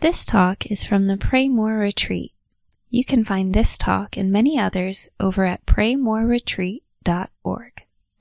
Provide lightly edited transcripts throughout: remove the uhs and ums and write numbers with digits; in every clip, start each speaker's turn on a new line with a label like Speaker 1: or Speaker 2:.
Speaker 1: This talk is from the Pray More Retreat. You can find this talk and many others over at praymoreretreat.org.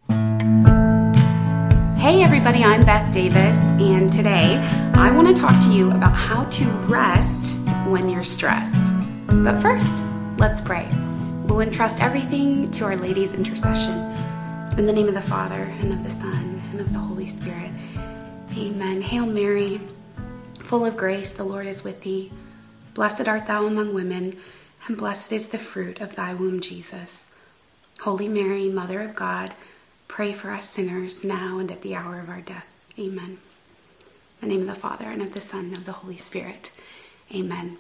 Speaker 2: Hey everybody, I'm Beth Davis, and today I want to talk to you about how to rest when you're stressed. But first, let's pray. We'll entrust everything to Our Lady's intercession. In the name of the Father, and of the Son, and of the Holy Spirit. Amen. Hail Mary, full of grace, the Lord is with thee. Blessed art thou among women, and blessed is the fruit of thy womb, Jesus. Holy Mary, Mother of God, pray for us sinners now and at the hour of our death. Amen. In the name of the Father, and of the Son, and of the Holy Spirit. Amen.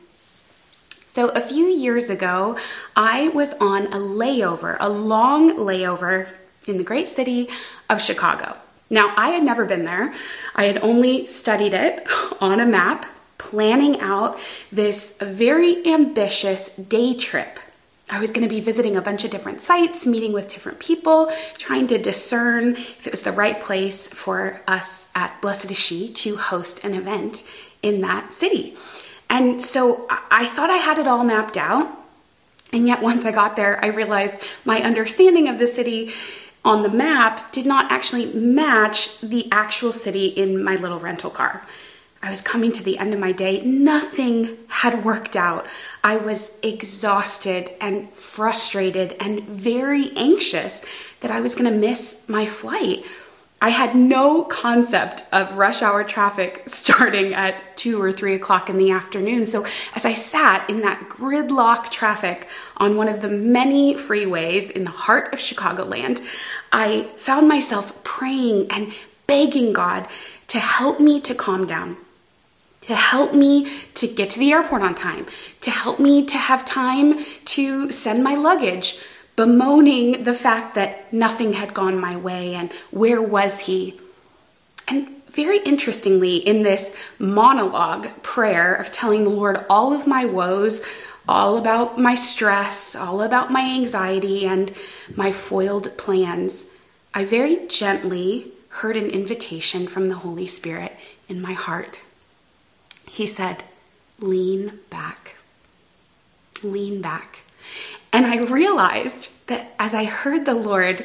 Speaker 2: So a few years ago, I was on a long layover in the great city of Chicago. Now, I had never been there. I had only studied it on a map, planning out this very ambitious day trip. I was going to be visiting a bunch of different sites, meeting with different people, trying to discern if it was the right place for us at Blessed is She to host an event in that city. And so I thought I had it all mapped out. And yet once I got there, I realized my understanding of the city on the map did not actually match the actual city in my little rental car. I was coming to the end of my day. Nothing had worked out. I was exhausted and frustrated and very anxious that I was going to miss my flight. I had no concept of rush hour traffic starting at 2 or 3 o'clock in the afternoon. So as I sat in that gridlock traffic on one of the many freeways in the heart of Chicagoland, I found myself praying and begging God to help me to calm down, to help me to get to the airport on time, to help me to have time to send my luggage, bemoaning the fact that nothing had gone my way and where was he? And very interestingly, in this monologue prayer of telling the Lord all of my woes, all about my stress, all about my anxiety and my foiled plans, I very gently heard an invitation from the Holy Spirit in my heart. He said, lean back, lean back. And I realized that as I heard the Lord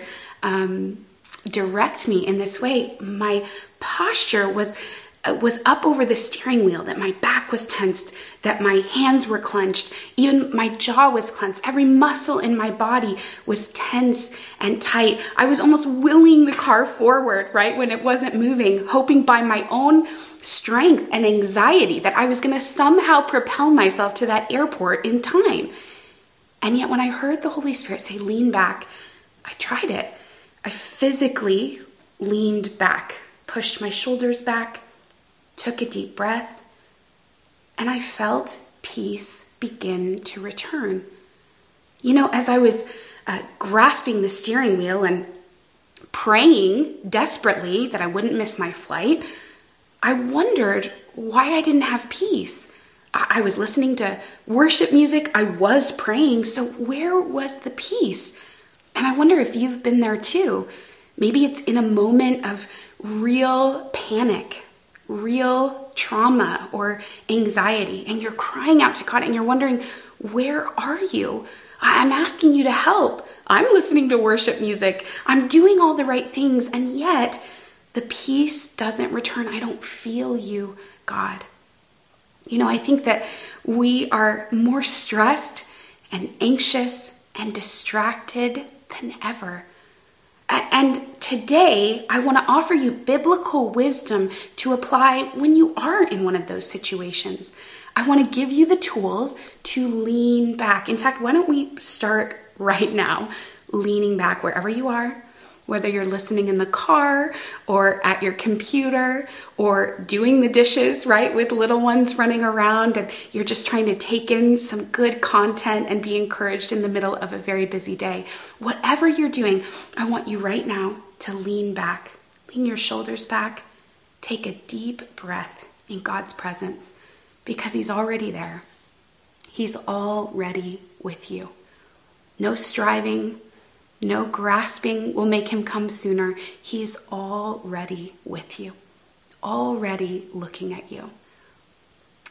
Speaker 2: direct me in this way, my posture was up over the steering wheel, that my back was tensed, that my hands were clenched, even my jaw was clenched. Every muscle in my body was tense and tight. I was almost willing the car forward, right, when it wasn't moving, hoping by my own strength and anxiety that I was going to somehow propel myself to that airport in time. And yet when I heard the Holy Spirit say, lean back, I tried it. I physically leaned back, pushed my shoulders back, took a deep breath, and I felt peace begin to return. You know, as I was grasping the steering wheel and praying desperately that I wouldn't miss my flight, I wondered why I didn't have peace. I was listening to worship music. I was praying. So where was the peace? And I wonder if you've been there too. Maybe it's in a moment of real panic, real trauma or anxiety, and you're crying out to God and you're wondering, where are you? I'm asking you to help. I'm listening to worship music. I'm doing all the right things, and yet the peace doesn't return. I don't feel you, God. You know, I think that we are more stressed and anxious and distracted than ever. And today, I want to offer you biblical wisdom to apply when you are in one of those situations. I want to give you the tools to lean back. In fact, why don't we start right now, leaning back wherever you are, whether you're listening in the car or at your computer or doing the dishes, right, with little ones running around, and you're just trying to take in some good content and be encouraged in the middle of a very busy day. Whatever you're doing, I want you right now to lean back, lean your shoulders back, take a deep breath in God's presence because He's already there. He's already with you. No striving, no grasping will make Him come sooner. He's already with you, already looking at you.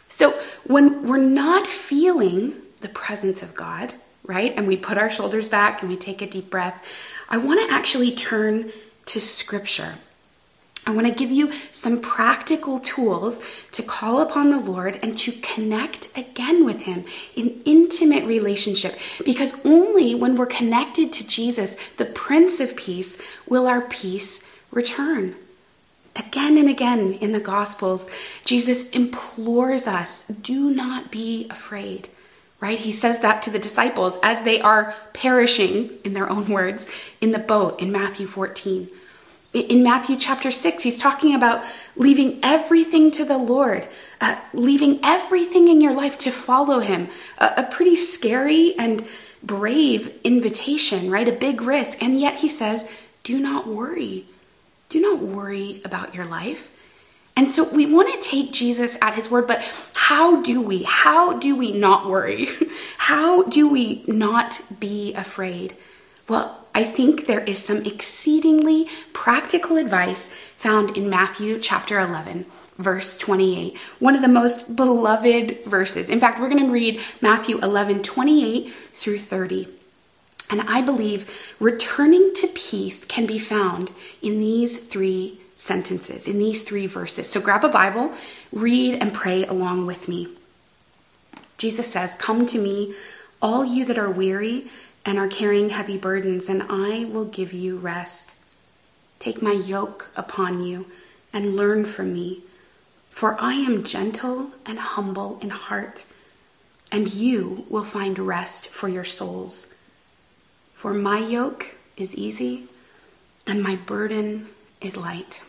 Speaker 2: So when we're not feeling the presence of God, right, and we put our shoulders back and we take a deep breath, I want to actually turn to Scripture. I want to give you some practical tools to call upon the Lord and to connect again with Him in intimate relationship. Because only when we're connected to Jesus, the Prince of Peace, will our peace return. Again and again in the Gospels, Jesus implores us, do not be afraid, right? He says that to the disciples as they are perishing, in their own words, in the boat in Matthew 14. In Matthew chapter 6, he's talking about leaving everything to the Lord, leaving everything in your life to follow Him. A pretty scary and brave invitation, right? A big risk. And yet he says, do not worry. Do not worry about your life. And so we want to take Jesus at His word, but how do we? How do we not worry? How do we not be afraid? Well, I think there is some exceedingly practical advice found in Matthew chapter 11, verse 28, one of the most beloved verses. In fact, we're going to read Matthew 11, 28 through 30. And I believe returning to peace can be found in these three sentences, in these three verses. So grab a Bible, read and pray along with me. Jesus says, "Come to me, all you that are weary and are carrying heavy burdens, and I will give you rest. Take my yoke upon you and learn from me, for I am gentle and humble in heart, and you will find rest for your souls. For my yoke is easy and my burden is light."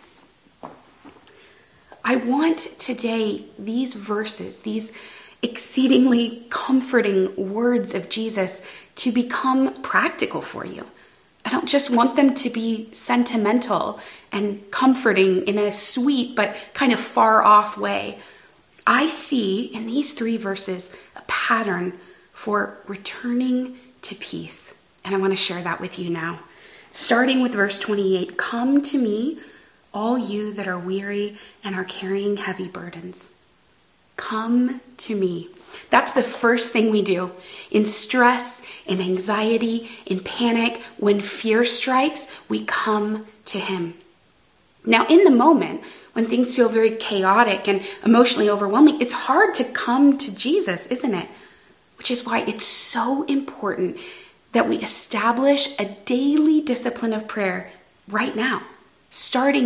Speaker 2: I want today these verses, these exceedingly comforting words of Jesus, to become practical for you. I don't just want them to be sentimental and comforting in a sweet but kind of far off way. I see in these three verses a pattern for returning to peace. And I want to share that with you now. Starting with verse 28, "Come to me, all you that are weary and are carrying heavy burdens." Come to me. That's the first thing we do. In stress, in anxiety, in panic, when fear strikes, we come to Him. Now, in the moment, when things feel very chaotic and emotionally overwhelming, it's hard to come to Jesus, isn't it? Which is why it's so important that we establish a daily discipline of prayer right now, starting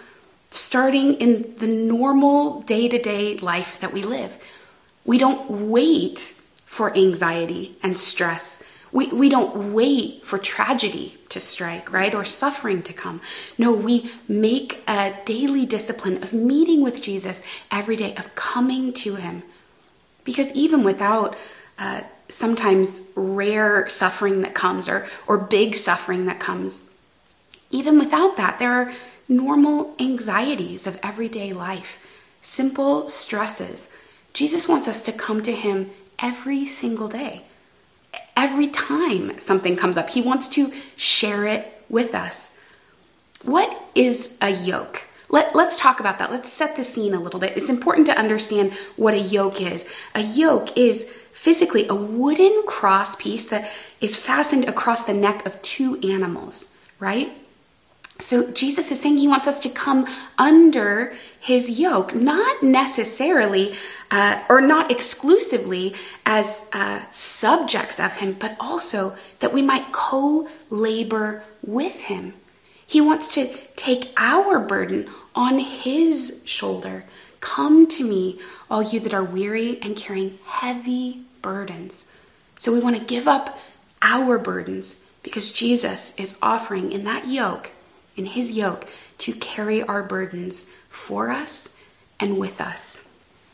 Speaker 2: in the normal day-to-day life that we live. We don't wait for anxiety and stress. We don't wait for tragedy to strike, right? Or suffering to come. No, we make a daily discipline of meeting with Jesus every day, of coming to Him. Because even without sometimes rare suffering that comes or big suffering that comes, even without that, there are normal anxieties of everyday life, simple stresses. Jesus wants us to come to Him every single day. Every time something comes up, He wants to share it with us. What is a yoke? Let's talk about that. Let's set the scene a little bit. It's important to understand what a yoke is. A yoke is physically a wooden cross piece that is fastened across the neck of two animals, right? So Jesus is saying He wants us to come under His yoke, not necessarily or not exclusively as subjects of Him, but also that we might co-labor with Him. He wants to take our burden on His shoulder. "Come to me, all you that are weary and carrying heavy burdens." So we want to give up our burdens because Jesus is offering in that yoke, in His yoke, to carry our burdens for us and with us.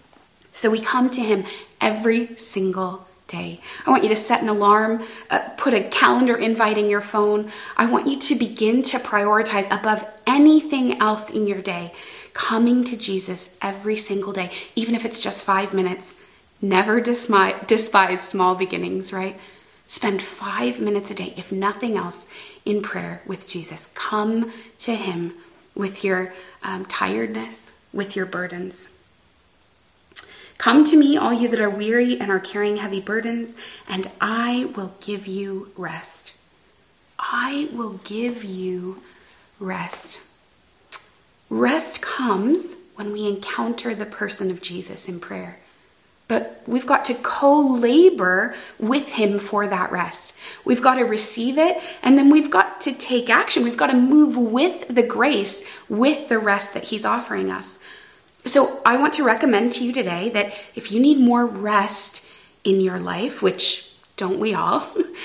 Speaker 2: So we come to Him every single day. I want you to set an alarm, put a calendar invite in your phone. I want you to begin to prioritize above anything else in your day, coming to Jesus every single day, even if it's just 5 minutes. Never despise small beginnings, right? Spend 5 minutes a day, if nothing else, in prayer with Jesus. Come to Him with your tiredness, with your burdens. Come to me, all you that are weary and are carrying heavy burdens, and I will give you rest. I will give you rest. Rest comes when we encounter the person of Jesus in prayer. But we've got to co-labor with him for that rest. We've got to receive it, and then we've got to take action. We've got to move with the grace, with the rest that he's offering us. So I want to recommend to you today that if you need more rest in your life, which don't we all,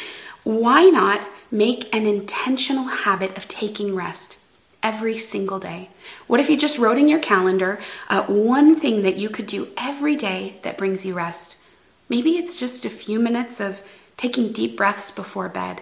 Speaker 2: why not make an intentional habit of taking rest every single day? What if you just wrote in your calendar one thing that you could do every day that brings you rest? Maybe it's just a few minutes of taking deep breaths before bed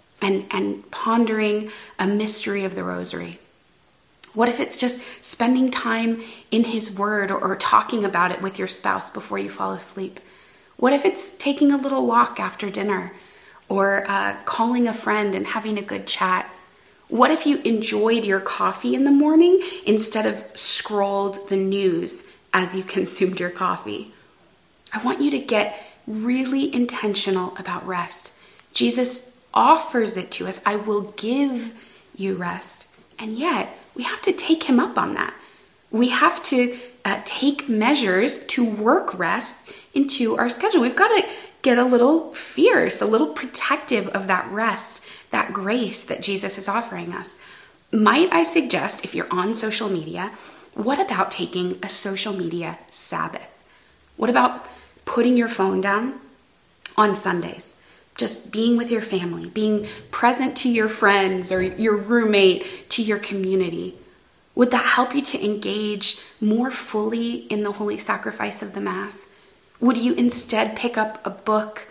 Speaker 2: and pondering a mystery of the rosary. What if it's just spending time in his word or talking about it with your spouse before you fall asleep? What if it's taking a little walk after dinner or calling a friend and having a good chat? What if you enjoyed your coffee in the morning instead of scrolled the news as you consumed your coffee? I want you to get really intentional about rest. Jesus offers it to us. I will give you rest. And yet, we have to take him up on that. We have to take measures to work rest into our schedule. We've got to get a little fierce, a little protective of that rest, that grace that Jesus is offering us. Might I suggest, if you're on social media, what about taking a social media Sabbath? What about putting your phone down on Sundays? Just being with your family, being present to your friends or your roommate, to your community. Would that help you to engage more fully in the holy sacrifice of the Mass? Would you instead pick up a book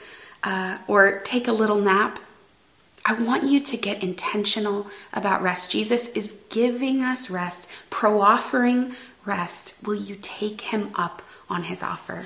Speaker 2: or take a little nap? I want you to get intentional about rest. Jesus is giving us rest, pro-offering rest. Will you take him up on his offer?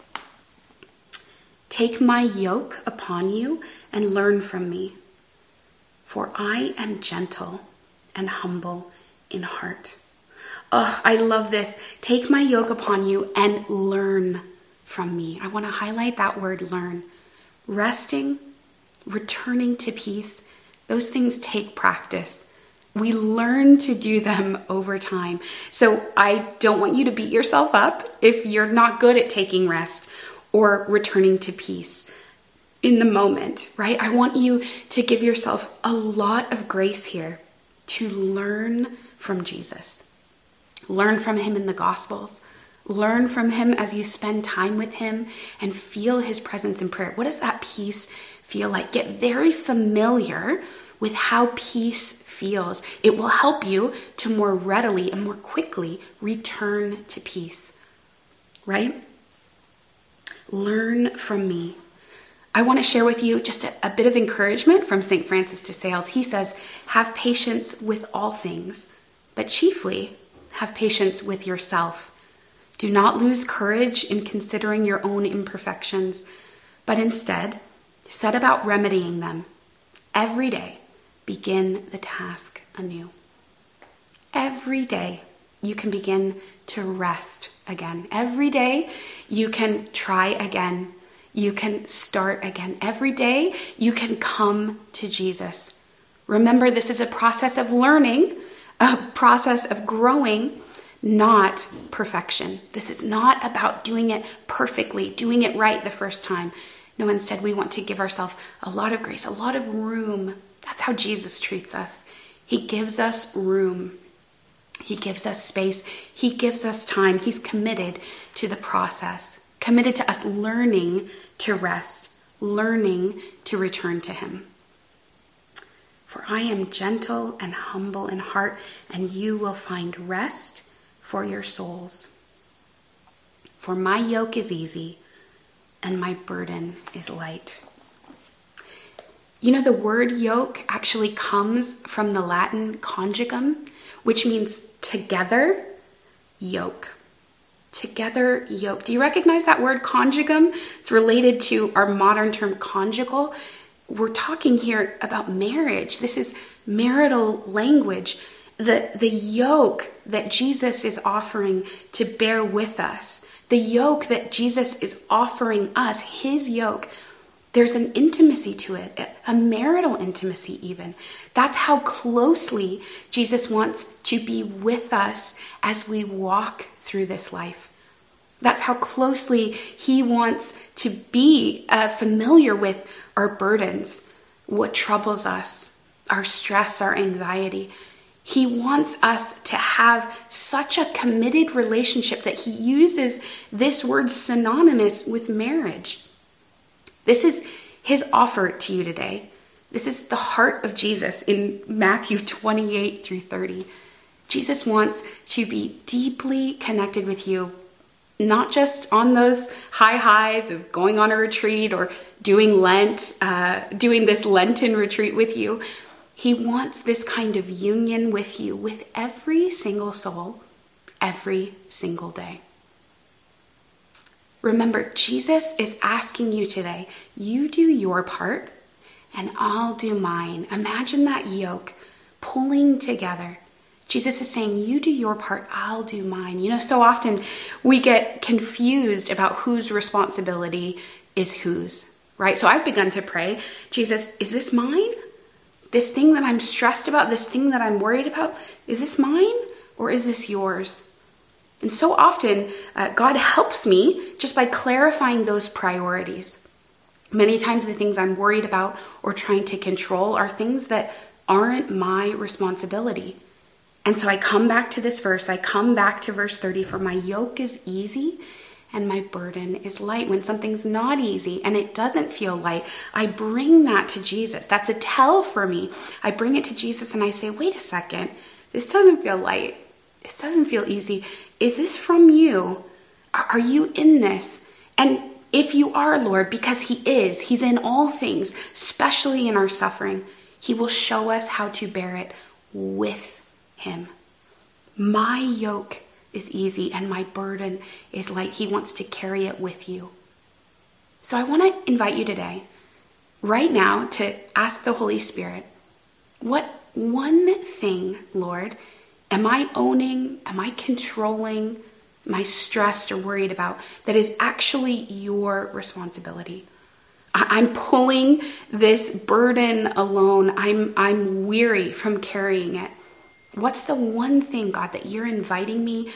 Speaker 2: Take my yoke upon you and learn from me, for I am gentle and humble in heart. Oh, I love this. Take my yoke upon you and learn from me. I want to highlight that word learn. Resting, returning to peace, those things take practice. We learn to do them over time. So I don't want you to beat yourself up if you're not good at taking rest or returning to peace in the moment, right? I want you to give yourself a lot of grace here to learn from Jesus. Learn from him in the Gospels. Learn from him as you spend time with him and feel his presence in prayer. What does that peace feel like? Get very familiar with how peace feels. It will help you to more readily and more quickly return to peace, right? Learn from me. I want to share with you just a bit of encouragement from St. Francis de Sales. He says, have patience with all things, but chiefly have patience with yourself. Do not lose courage in considering your own imperfections, but instead set about remedying them. Every day, begin the task anew. Every day, you can begin to rest again. Every day, you can try again. You can start again. Every day, you can come to Jesus. Remember, this is a process of learning, a process of growing, not perfection. This is not about doing it perfectly, doing it right the first time. No, instead, we want to give ourselves a lot of grace, a lot of room. That's how Jesus treats us. He gives us room. He gives us space. He gives us time. He's committed to the process, committed to us learning to rest, learning to return to him. For I am gentle and humble in heart, and you will find rest for your souls. For my yoke is easy, and my burden is light. You know, the word yoke actually comes from the Latin conjugum, which means together, yoke. Together, yoke. Do you recognize that word conjugum? It's related to our modern term conjugal. We're talking here about marriage. This is marital language. The yoke that Jesus is offering to bear with us, The yoke that Jesus is offering us, his yoke, there's an intimacy to it, a marital intimacy even. That's how closely Jesus wants to be with us as we walk through this life. That's how closely he wants to be familiar with our burdens, what troubles us, our stress, our anxiety. He wants us to have such a committed relationship that he uses this word synonymous with marriage. This is his offer to you today. This is the heart of Jesus in Matthew 28 through 30. Jesus wants to be deeply connected with you, not just on those high highs of going on a retreat or doing Lent, doing this Lenten retreat with you. He wants this kind of union with you, with every single soul, every single day. Remember, Jesus is asking you today, you do your part and I'll do mine. Imagine that yoke pulling together. Jesus is saying, you do your part, I'll do mine. You know, so often we get confused about whose responsibility is whose, right? So I've begun to pray, Jesus, is this mine? This thing that I'm stressed about, this thing that I'm worried about, is this mine or is this yours? And so often, God helps me just by clarifying those priorities. Many times the things I'm worried about or trying to control are things that aren't my responsibility. And so I come back to this verse. I come back to verse 30, for my yoke is easy and my burden is light. When something's not easy and it doesn't feel light, I bring that to Jesus. That's a tell for me. I bring it to Jesus and I say, wait a second, this doesn't feel light. This doesn't feel easy. Is this from you? Are you in this? And if you are, Lord, because he is, he's in all things, especially in our suffering, he will show us how to bear it with him. My yoke is easy and my burden is light. He wants to carry it with you. So I want to invite you today, right now, to ask the Holy Spirit, what one thing, Lord, am I owning, am I controlling, am I stressed or worried about that is actually your responsibility? I'm pulling this burden alone. I'm weary from carrying it. What's the one thing, God, that you're inviting me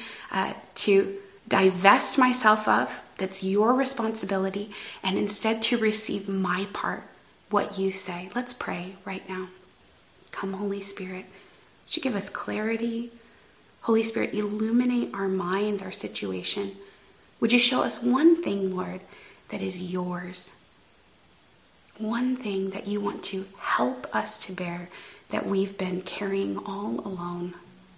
Speaker 2: to divest myself of that's your responsibility and instead to receive my part, what you say? Let's pray right now. Come, Holy Spirit. Would you give us clarity? Holy Spirit, illuminate our minds, our situation. Would you show us one thing, Lord, that is yours? One thing that you want to help us to bear that we've been carrying all alone.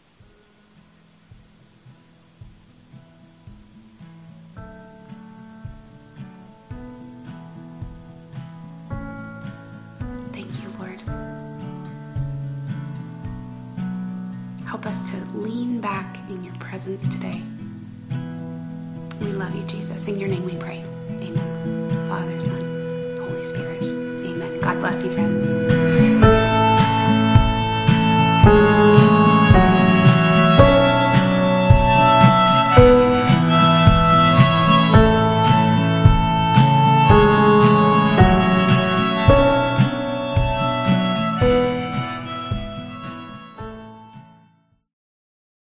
Speaker 2: Thank you, Lord. Help us to lean back in your presence today. We love you, Jesus. In your name we pray. Amen. Father, Son, Holy Spirit. Amen. God bless you, friends.